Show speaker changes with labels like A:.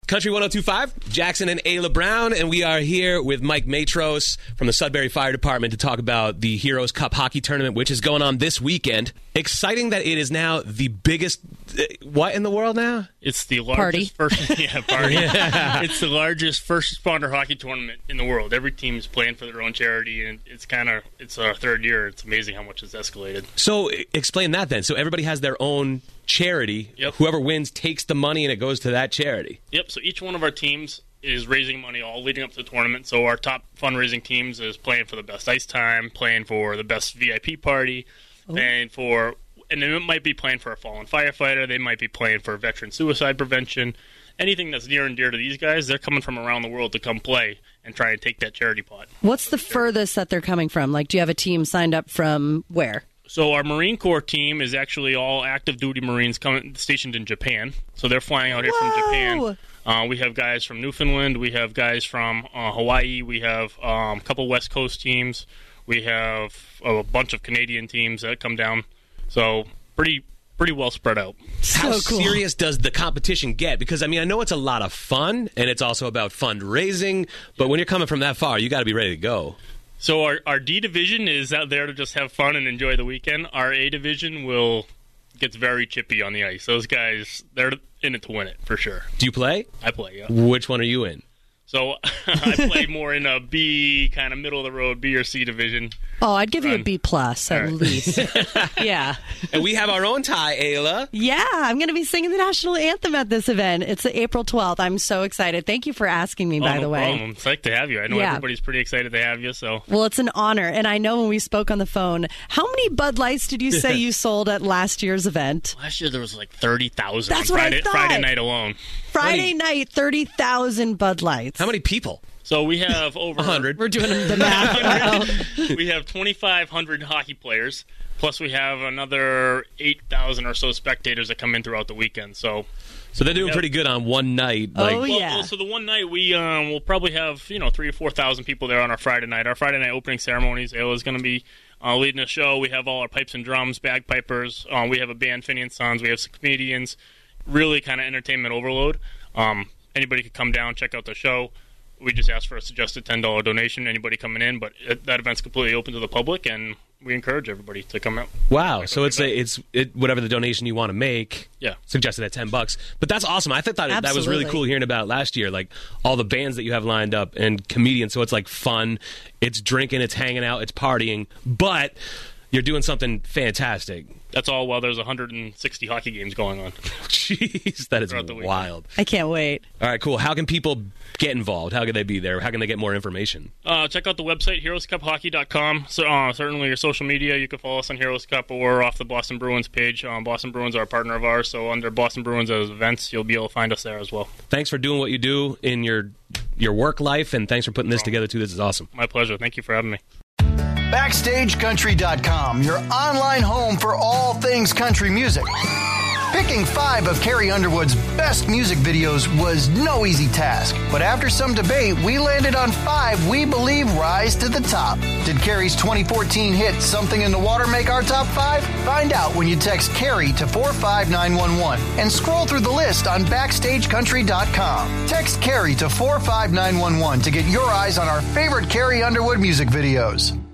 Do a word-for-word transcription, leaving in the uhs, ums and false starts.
A: Country one oh two point five, Jackson and Ayla Brown, and we are here with Mike Matros from the Sudbury Fire Department to talk about the Heroes Cup Hockey Tournament, which is going on this weekend. Exciting that it is now the biggest, uh, what in the world now?
B: It's the largest
C: Party.
B: first, yeah, party. It's the largest first responder hockey tournament in the world. Every team is playing for their own charity, and it's kind of, it's our third year. It's amazing how much it's escalated.
A: So explain that then. So everybody has their own charity.
B: Yep.
A: Whoever wins takes the money and it goes to that charity.
B: Yep, so each one of our teams is raising money all leading up to the tournament. So our top fundraising teams is playing for the best ice time, playing for the best V I P party, oh. playing for, and they might be playing for a fallen firefighter, they might be playing for veteran suicide prevention. Anything that's near and dear to these guys, they're coming from around the world to come play and try and take that charity pot.
C: What's the furthest that they're coming from? Like, do you have a team signed up from where?
B: So our Marine Corps team is actually all active duty Marines coming stationed in Japan. So they're flying out here
C: Whoa.
B: from Japan. Uh, we have guys from Newfoundland. We have guys from uh, Hawaii. We have um, a couple West Coast teams. We have a bunch of Canadian teams that come down. So pretty pretty well spread out.
A: How
C: So cool.
A: serious does the competition get? Because, I mean, I know it's a lot of fun, and it's also about fundraising, but when you're coming from that far, you got to be ready to go.
B: So our, our D division is out there to just have fun and enjoy the weekend. Our A division will gets very chippy on the ice. Those guys, they're in it to win it, for sure.
A: Do you play?
B: I play, yeah.
A: Which one are you in?
B: So I play more in a B, kind of middle of the road, B or C division.
C: Oh, I'd give you a
B: Run.
C: B plus at
B: All right.
C: least. Yeah.
A: And we have our own tie, Ayla.
C: Yeah, I'm going to be singing the national anthem at this event. It's April twelfth. I'm so excited. Thank you for asking me,
B: Oh,
C: by
B: no
C: the way.
B: problem. It's like to have you. I know
C: Yeah.
B: everybody's pretty excited to have you. So
C: Well, it's an honor. And I know when we spoke on the phone, how many Bud Lights did you say you sold at last year's event?
B: last year there was like thirty thousand.
C: That's what I
B: Friday,
C: thought.
B: Friday night alone.
C: Friday night, thirty thousand Bud Lights.
A: How many people?
B: So we have over
A: one hundred.
C: We're doing the math. Wow.
B: We have twenty-five hundred hockey players. Plus we have another eight thousand or so spectators that come in throughout the weekend. So.
A: So they're doing
B: Yep.
A: pretty good on one night.
C: Oh,
A: Like,
B: Well,
C: yeah.
B: well, so the one night we um, will probably have you know three or four thousand people there on our Friday night. Our Friday night opening ceremonies. Ayla's going to be uh, leading the show. We have all our pipes and drums, bagpipers. Uh, we have a band, Finney and Sons. We have some comedians. Really kind of entertainment overload. Um, anybody could come down, check out the show. We just ask for a suggested ten dollars donation. Anybody coming in, but it, that event's completely open to the public, and we encourage everybody to come out.
A: wow.
B: Check
A: So
B: out
A: it's
B: the
A: a,
B: event.
A: it's it, whatever the donation you want to make.
B: Yeah.
A: Suggested at ten bucks. But that's awesome. I thought that, that was really
C: Absolutely.
A: cool hearing about it last year. Like all the bands that you have lined up and comedians. So it's like fun. It's drinking. It's hanging out. It's partying. But you're doing something fantastic.
B: That's all while there's one hundred sixty hockey games going on.
A: Jeez, that is
B: Throughout the weekend.
A: wild.
C: I can't wait.
A: All right, cool. How can people get involved? How can they be there? How can they get more information?
B: Uh, check out the website, heroes cup hockey dot com. So, uh, certainly your social media, you can follow us on Heroes Cup or off the Boston Bruins page. Um, Boston Bruins are a partner of ours, so under Boston Bruins as events, you'll be able to find us there as well.
A: Thanks for doing what you do in your your work life, and thanks for putting this together, too. This is awesome.
B: My pleasure. Thank you for having me.
D: Backstage Country dot com, your online home for all things country music. Picking five of Carrie Underwood's best music videos was no easy task, but after some debate, we landed on five we believe rise to the top. Did Carrie's twenty fourteen hit Something in the Water make our top five? Find out when you text Carrie to four five nine one one and scroll through the list on Backstage Country dot com. Text Carrie to four five nine one one to get your eyes on our favorite Carrie Underwood music videos.